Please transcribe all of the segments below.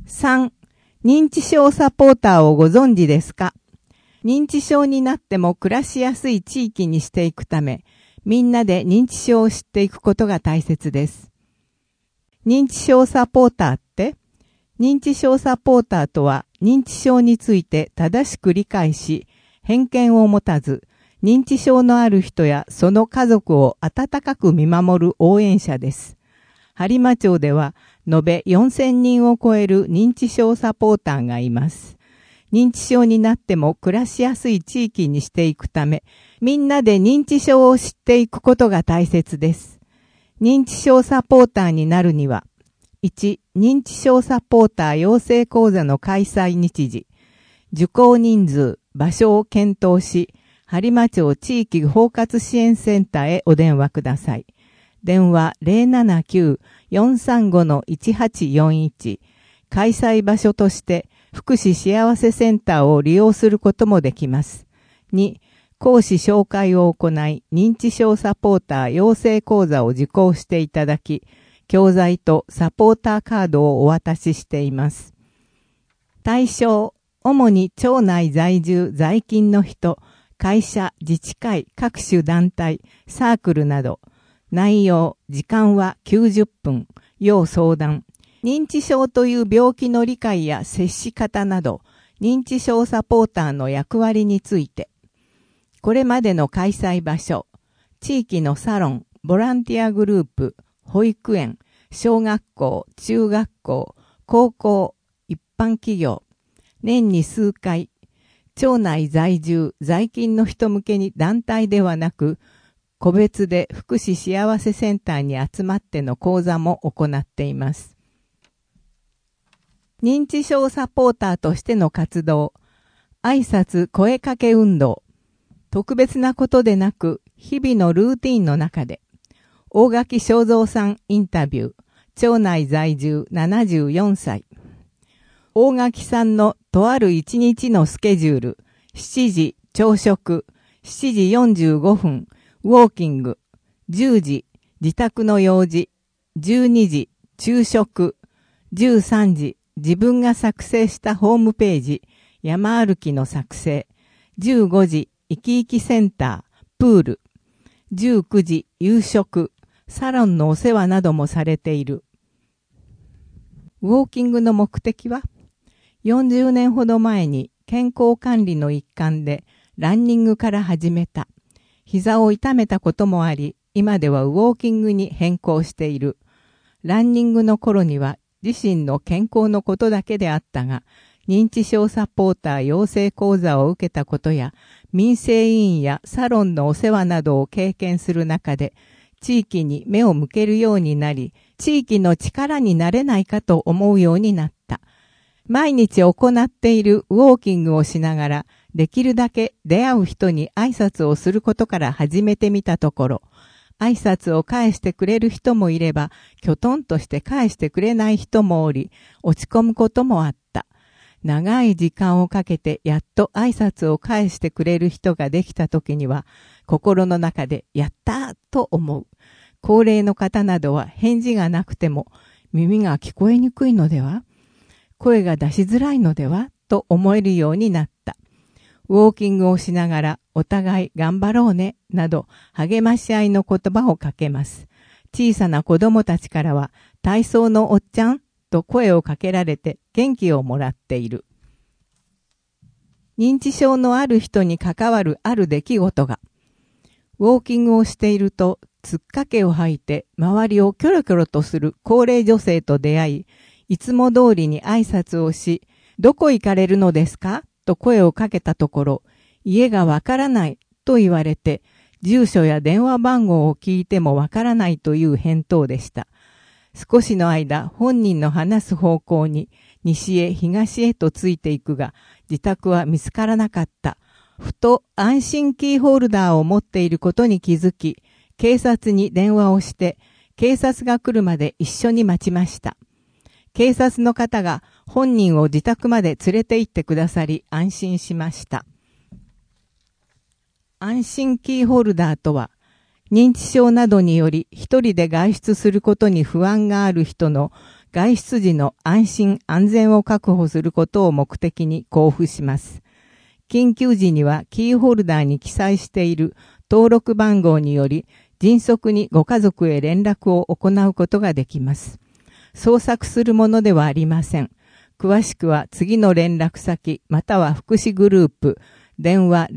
3、認知症サポーターをご存知ですか？認知症になっても暮らしやすい地域にしていくため、みんなで認知症を知っていくことが大切です。認知症サポーターって？認知症サポーターとは、認知症について正しく理解し、偏見を持たず、認知症のある人やその家族を温かく見守る応援者です。播磨町では、延べ4000人を超える認知症サポーターがいます。認知症になっても暮らしやすい地域にしていくため、みんなで認知症を知っていくことが大切です。認知症サポーターになるには、1、認知症サポーター養成講座の開催日時、受講人数、場所を検討し、播磨町地域包括支援センターへお電話ください。電話 079-435-1841。開催場所として福祉幸せセンターを利用することもできます。2、講師紹介を行い、認知症サポーター養成講座を受講していただき、教材とサポーターカードをお渡ししています。対象、主に町内在住在勤の人、会社、自治会、各種団体、サークルなど、内容、時間は90分、要相談。認知症という病気の理解や接し方など、認知症サポーターの役割について、これまでの開催場所、地域のサロン、ボランティアグループ、保育園、小学校、中学校、高校、一般企業、年に数回、町内在住、在勤の人向けに団体ではなく、個別で福祉幸せセンターに集まっての講座も行っています。認知症サポーターとしての活動、挨拶声かけ運動、特別なことでなく、日々のルーティンの中で、大垣正蔵さんインタビュー、町内在住74歳。大垣さんのとある一日のスケジュール、7時朝食、7時45分、ウォーキング、10時自宅の用事、12時昼食、13時自分が作成したホームページ、山歩きの作成、15時生き生きセンター、プール、19時夕食、サロンのお世話などもされている。ウォーキングの目的は、40年ほど前に健康管理の一環でランニングから始めた。膝を痛めたこともあり、今ではウォーキングに変更している。ランニングの頃には自身の健康のことだけであったが、認知症サポーター養成講座を受けたことや、民生委員やサロンのお世話などを経験する中で、地域に目を向けるようになり、地域の力になれないかと思うようになった。毎日行っているウォーキングをしながら、できるだけ出会う人に挨拶をすることから始めてみたところ、挨拶を返してくれる人もいれば、きょとんとして返してくれない人もおり、落ち込むこともあった。長い時間をかけてやっと挨拶を返してくれる人ができた時には、心の中でやったーと思う。高齢の方などは返事がなくても、耳が聞こえにくいのでは？声が出しづらいのでは？と思えるようになった。ウォーキングをしながらお互い頑張ろうねなど励まし合いの言葉をかけます。小さな子供たちからは体操のおっちゃんと声をかけられて元気をもらっている。認知症のある人に関わるある出来事が、ウォーキングをしているとつっかけを吐いて周りをキョロキョロとする高齢女性と出会い、いつも通りに挨拶をし、どこ行かれるのですかと声をかけたところ、家がわからないと言われて、住所や電話番号を聞いてもわからないという返答でした。少しの間、本人の話す方向に西へ東へとついていくが、自宅は見つからなかった。ふと安心キーホルダーを持っていることに気づき、警察に電話をして、警察が来るまで一緒に待ちました。警察の方が本人を自宅まで連れて行ってくださり安心しました。安心キーホルダーとは、認知症などにより一人で外出することに不安がある人の外出時の安心安全を確保することを目的に交付します。緊急時にはキーホルダーに記載している登録番号により迅速にご家族へ連絡を行うことができます。捜索するものではありません。詳しくは次の連絡先または福祉グループ電話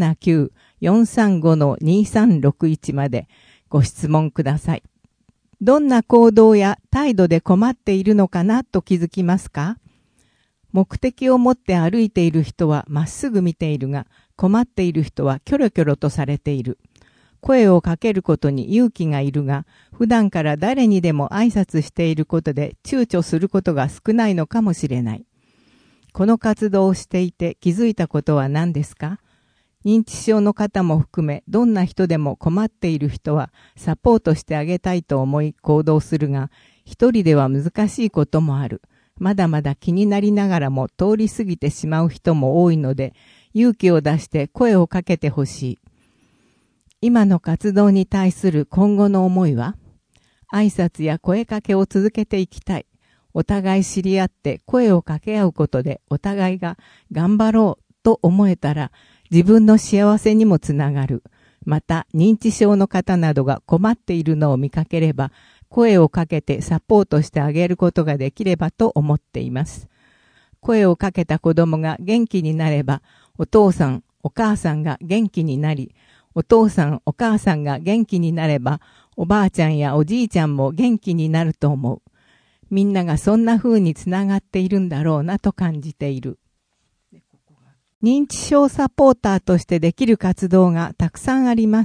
079-435-2361 までご質問ください。どんな行動や態度で困っているのかなと気づきますか？目的を持って歩いている人はまっすぐ見ているが、困っている人はキョロキョロとされている。声をかけることに勇気がいるが、普段から誰にでも挨拶していることで躊躇することが少ないのかもしれない。この活動をしていて気づいたことは何ですか？認知症の方も含め、どんな人でも困っている人はサポートしてあげたいと思い行動するが、一人では難しいこともある。まだまだ気になりながらも通り過ぎてしまう人も多いので、勇気を出して声をかけてほしい。今の活動に対する今後の思いは、挨拶や声かけを続けていきたい。お互い知り合って声を掛け合うことでお互いが頑張ろうと思えたら自分の幸せにもつながる。また認知症の方などが困っているのを見かければ声をかけてサポートしてあげることができればと思っています。声をかけた子供が元気になればお父さんお母さんが元気になり、お父さんお母さんが元気になればおばあちゃんやおじいちゃんも元気になると思う。みんながそんな風につながっているんだろうなと感じている。認知症サポーターとしてできる活動がたくさんあります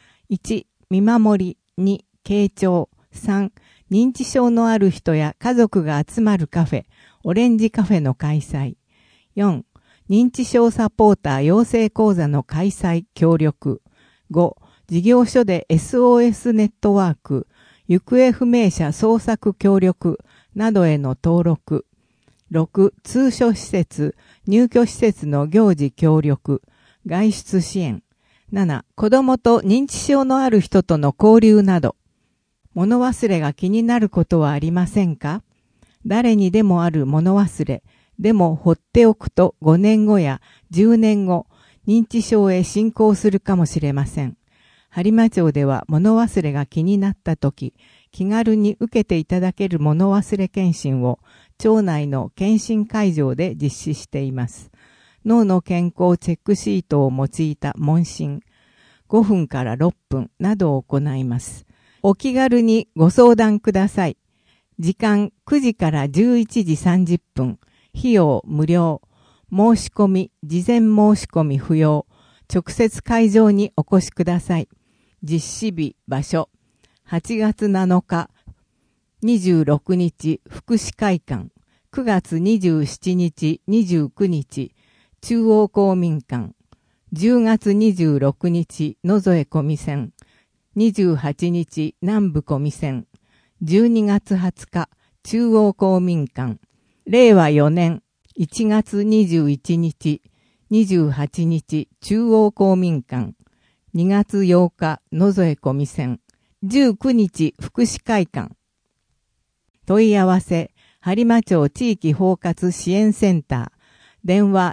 。1、見守り。2、傾聴。3、認知症のある人や家族が集まるカフェ、オレンジカフェの開催。4、認知症サポーター養成講座の開催協力。5、事業所で SOS ネットワーク、行方不明者捜索協力などへの登録。6、通所施設、入居施設の行事協力、外出支援。7、子供と認知症のある人との交流など。物忘れが気になることはありませんか？誰にでもある物忘れ。でも放っておくと5年後や10年後、認知症へ進行するかもしれません。播磨町では物忘れが気になったとき、気軽に受けていただける物忘れ検診を町内の検診会場で実施しています。脳の健康チェックシートを用いた問診、5分から6分などを行います。お気軽にご相談ください。時間9時から11時30分。費用無料。申し込み、事前申し込み不要。直接会場にお越しください。実施日、場所。8月7日、26日、福祉会館。9月27日、29日、中央公民館。10月26日、野添小見線。28日、南部小見線。12月20日、中央公民館。令和4年1月21日、28日、中央公民館。2月8日、野添小見線。19日、福祉会館。問い合わせ、播磨町地域包括支援センター。電話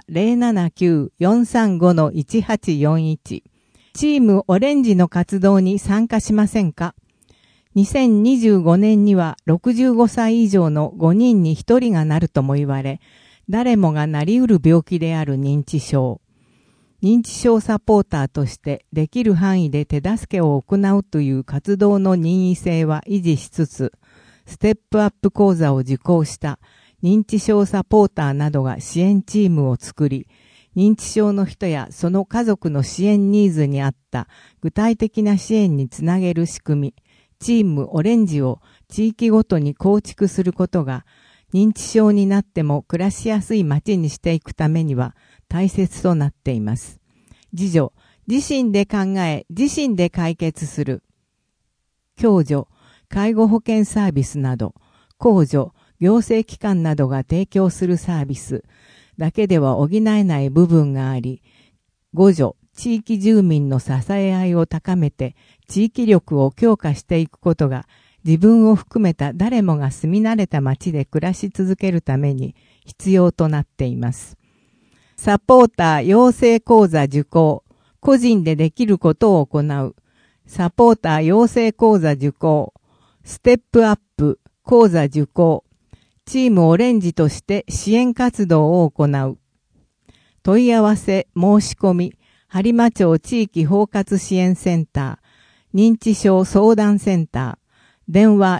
079-435-1841。チームオレンジの活動に参加しませんか？ 2025 年には65歳以上の5人に1人がなるとも言われ、誰もがなりうる病気である認知症。認知症サポーターとしてできる範囲で手助けを行うという活動の任意性は維持しつつ、ステップアップ講座を受講した認知症サポーターなどが支援チームを作り、認知症の人やその家族の支援ニーズに合った具体的な支援につなげる仕組み、チームオレンジを地域ごとに構築することが、認知症になっても暮らしやすい街にしていくためには大切となっています。自助、自身で考え、自身で解決する。共助、介護保険サービスなど、公助、行政機関などが提供するサービスだけでは補えない部分があり、互助、地域住民の支え合いを高めて地域力を強化していくことが自分を含めた誰もが住み慣れた町で暮らし続けるために必要となっています。サポーター養成講座受講、個人でできることを行う。サポーター養成講座受講、ステップアップ講座受講、チームオレンジとして支援活動を行う。問い合わせ、申し込み、播磨町地域包括支援センター、認知症相談センター、電話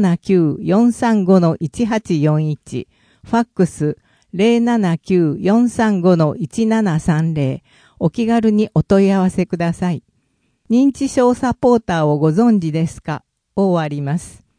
079-435-1841、ファックス 079-435-1730、お気軽にお問い合わせください。認知症サポーターをご存知ですか？を終わります。